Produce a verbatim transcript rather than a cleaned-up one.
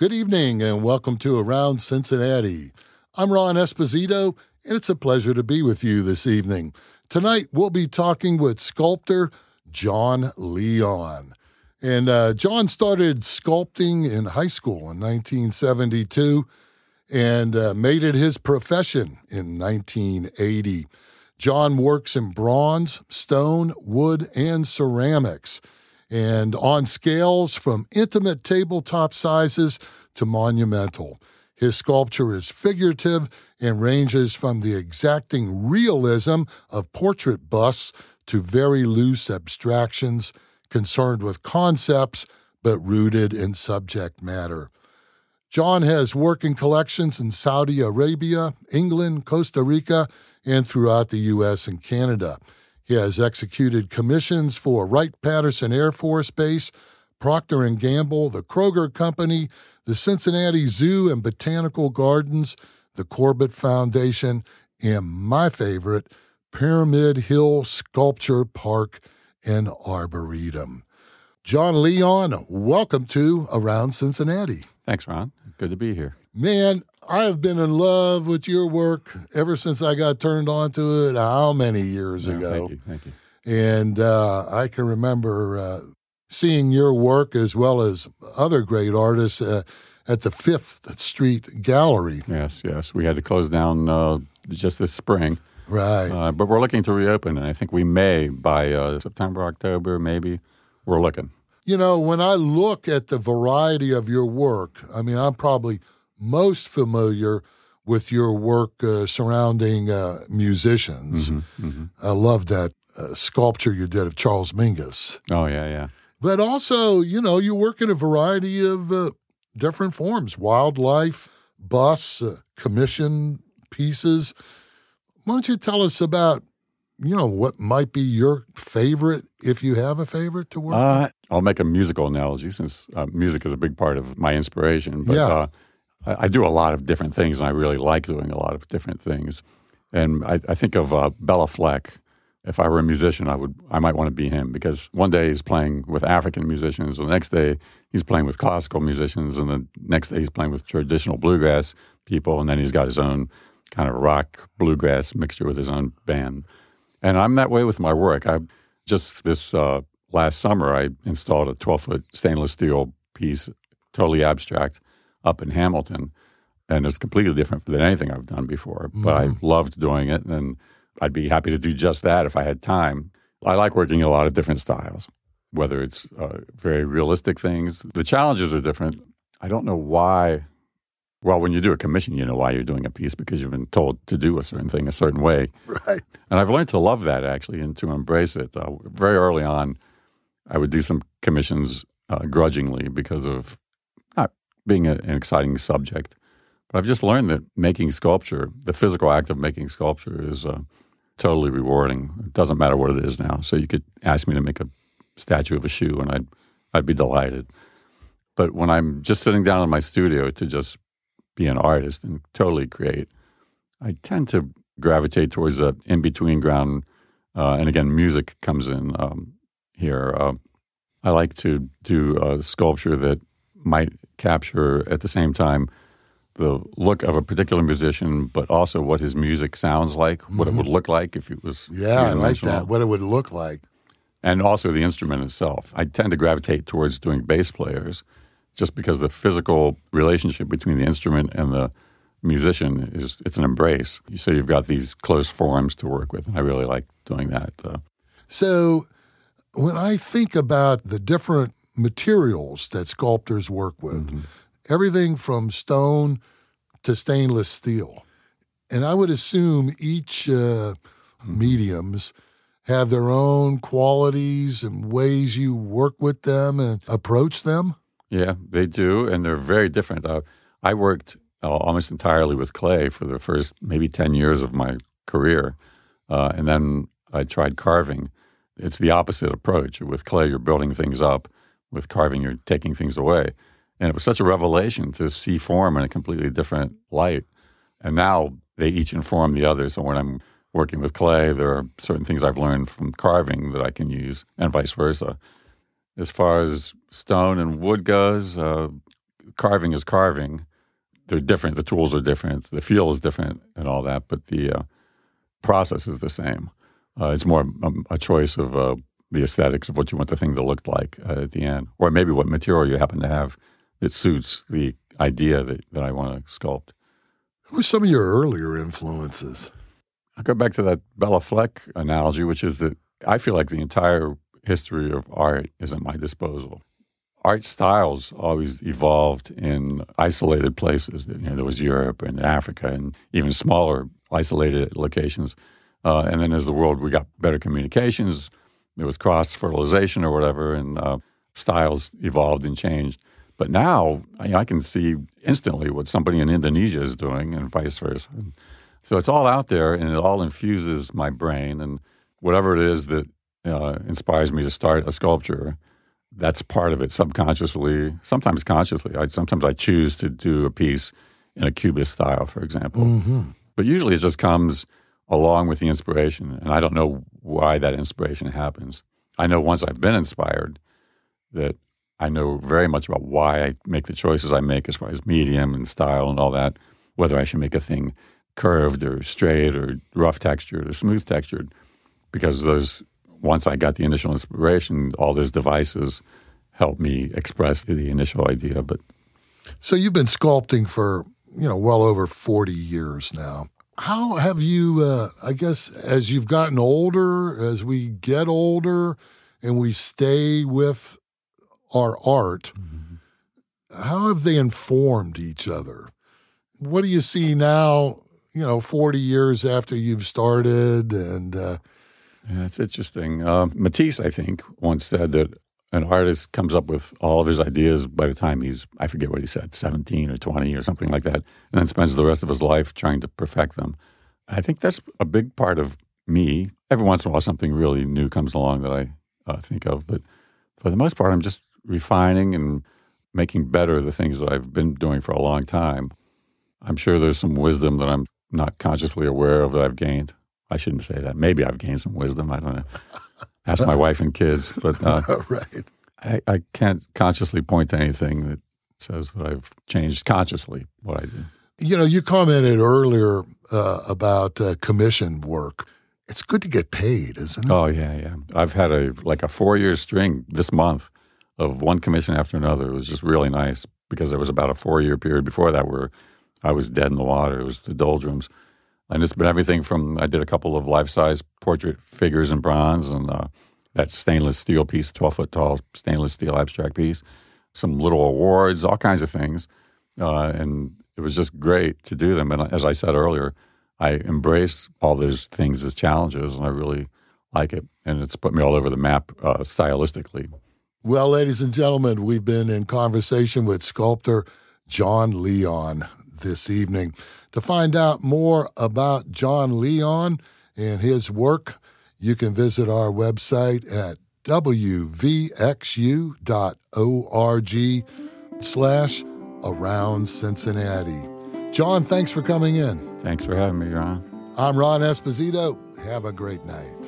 Good evening and welcome to Around Cincinnati. I'm Ron Esposito, and it's a pleasure to be with you this evening. Tonight, we'll be talking with sculptor John Leon. And uh, John started sculpting in high school in nineteen seventy-two and uh, made it his profession in nineteen eighty. John works in bronze, stone, wood, and ceramics, and on scales from intimate tabletop sizes to monumental. His sculpture is figurative and ranges from the exacting realism of portrait busts to very loose abstractions concerned with concepts but rooted in subject matter. John has working collections in Saudi Arabia, England, Costa Rica, and throughout the U S and Canada. He has executed commissions for Wright-Patterson Air Force Base, Procter and Gamble, the Kroger Company, the Cincinnati Zoo and Botanical Gardens, the Corbett Foundation, and my favorite, Pyramid Hill Sculpture Park and Arboretum. John Leon, welcome to Around Cincinnati. Thanks, Ron. Good to be here. Man, I have been in love with your work ever since I got turned on to it how many years No, ago. Thank you, thank you. And uh, I can remember uh, seeing your work as well as other great artists uh, at the Fifth Street Gallery. Yes, yes. We had to close down uh, just this spring. Right. Uh, but we're looking to reopen, and I think we may by uh, September, October, maybe. We're looking. You know, when I look at the variety of your work, I mean, I'm probably most familiar with your work uh, surrounding uh, musicians. Mm-hmm, mm-hmm. I love that uh, sculpture you did of Charles Mingus. Oh, yeah, yeah. But also, you know, you work in a variety of uh, different forms, wildlife, busts, uh, commission pieces. Why don't you tell us about, you know, what might be your favorite, if you have a favorite to work Uh, on? I'll make a musical analogy since uh, music is a big part of my inspiration. But Yeah. uh, I, I do a lot of different things, and I really like doing a lot of different things. And I, I think of uh, Bela Fleck. If I were a musician, I would, I might want to be him, because one day he's playing with African musicians, the next day he's playing with classical musicians, and the next day he's playing with traditional bluegrass people, and then he's got his own kind of rock bluegrass mixture with his own band. And I'm that way with my work. I just this uh, last summer I installed a twelve-foot stainless steel piece, totally abstract, up in Hamilton, and it's completely different than anything I've done before. Mm-hmm. But I loved doing it, and I'd be happy to do just that if I had time. I like working in a lot of different styles, whether it's uh, very realistic things. The challenges are different. I don't know why. Well, when you do a commission, you know why you're doing a piece, because you've been told to do a certain thing a certain way. Right. And I've learned to love that, actually, and to embrace it. Uh, very early on, I would do some commissions uh, grudgingly because of not being a, an exciting subject. But I've just learned that making sculpture, the physical act of making sculpture, is uh, totally rewarding. It doesn't matter what it is now. So you could ask me to make a statue of a shoe, and I'd I'd be delighted. But when I'm just sitting down in my studio to just be an artist and totally create, I tend to gravitate towards the in-between ground. Uh, and again, music comes in um, here. Uh, I like to do a sculpture that might capture at the same time the look of a particular musician, but also what his music sounds like, mm-hmm. what it would look like if it was Yeah, I like that, what it would look like. And also the instrument itself. I tend to gravitate towards doing bass players just because the physical relationship between the instrument and the musician is, it's an embrace. So you've got these close forms to work with, and I really like doing that. Uh, so when I think about the different materials that sculptors work with, mm-hmm. everything from stone to stainless steel, and I would assume each uh, mm-hmm. mediums have their own qualities and ways you work with them and approach them? Yeah, they do, and they're very different. Uh, I worked uh, almost entirely with clay for the first maybe ten years of my career, uh, and then I tried carving. It's the opposite approach. With clay, you're building things up. With carving, you're taking things away. And it was such a revelation to see form in a completely different light. And now they each inform the other. So when I'm working with clay, there are certain things I've learned from carving that I can use, and vice versa. As far as stone and wood goes, uh, carving is carving. They're different. The tools are different. The feel is different and all that, but the uh, process is the same. Uh, it's more a, a choice of uh, the aesthetics of what you want the thing to look like uh, at the end, or maybe what material you happen to have that suits the idea that, that I want to sculpt. Who were some of your earlier influences? I go back to that Bela Fleck analogy, which is that I feel like the entire history of art is at my disposal. Art styles always evolved in isolated places. You know, there was Europe and Africa and even smaller isolated locations. Uh, and then as the world, we got better communications, there was cross-fertilization or whatever, and uh, styles evolved and changed. But now I, I can see instantly what somebody in Indonesia is doing and vice versa. And so it's all out there, and it all infuses my brain. And whatever it is that uh, inspires me to start a sculpture, that's part of it subconsciously, sometimes consciously. I, sometimes I choose to do a piece in a Cubist style, for example. Mm-hmm. But usually it just comes along with the inspiration, and I don't know why that inspiration happens. I know once I've been inspired that I know very much about why I make the choices I make as far as medium and style and all that, whether I should make a thing curved or straight or rough textured or smooth textured, because those once I got the initial inspiration, all those devices helped me express the initial idea. But so you've been sculpting for, you know, well over forty years now. How have you, uh, I guess, as you've gotten older, as we get older and we stay with our art, mm-hmm. how have they informed each other? What do you see now, you know, forty years after you've started? And uh, yeah, it's interesting. Uh, Matisse, I think, once said that an artist comes up with all of his ideas by the time he's, I forget what he said, seventeen or twenty or something like that, and then spends the rest of his life trying to perfect them. I think that's a big part of me. Every once in a while, something really new comes along that I uh, think of, but for the most part, I'm just refining and making better the things that I've been doing for a long time. I'm sure there's some wisdom that I'm not consciously aware of that I've gained. I shouldn't say that. Maybe I've gained some wisdom. I don't know. Ask my wife and kids. But uh, right. I, I can't consciously point to anything that says that I've changed consciously what I do. You know, you commented earlier uh, about uh, commission work. It's good to get paid, isn't it? Oh, yeah, yeah. I've had a like a four-year string this month of one commission after another. It was just really nice because there was about a four-year period before that where I was dead in the water. It was the doldrums. And it's been everything from, I did a couple of life-size portrait figures in bronze and uh, that stainless steel piece, twelve-foot tall stainless steel abstract piece, some little awards, all kinds of things. Uh, and it was just great to do them. And as I said earlier, I embrace all those things as challenges, and I really like it. And it's put me all over the map uh, stylistically. Well, ladies and gentlemen, we've been in conversation with sculptor Jon Leon this evening. To find out more about Jon Leon and his work, you can visit our website at w v x u dot org slash around Cincinnati. Jon, thanks for coming in. Thanks for having me, Ron. I'm Ron Esposito. Have a great night.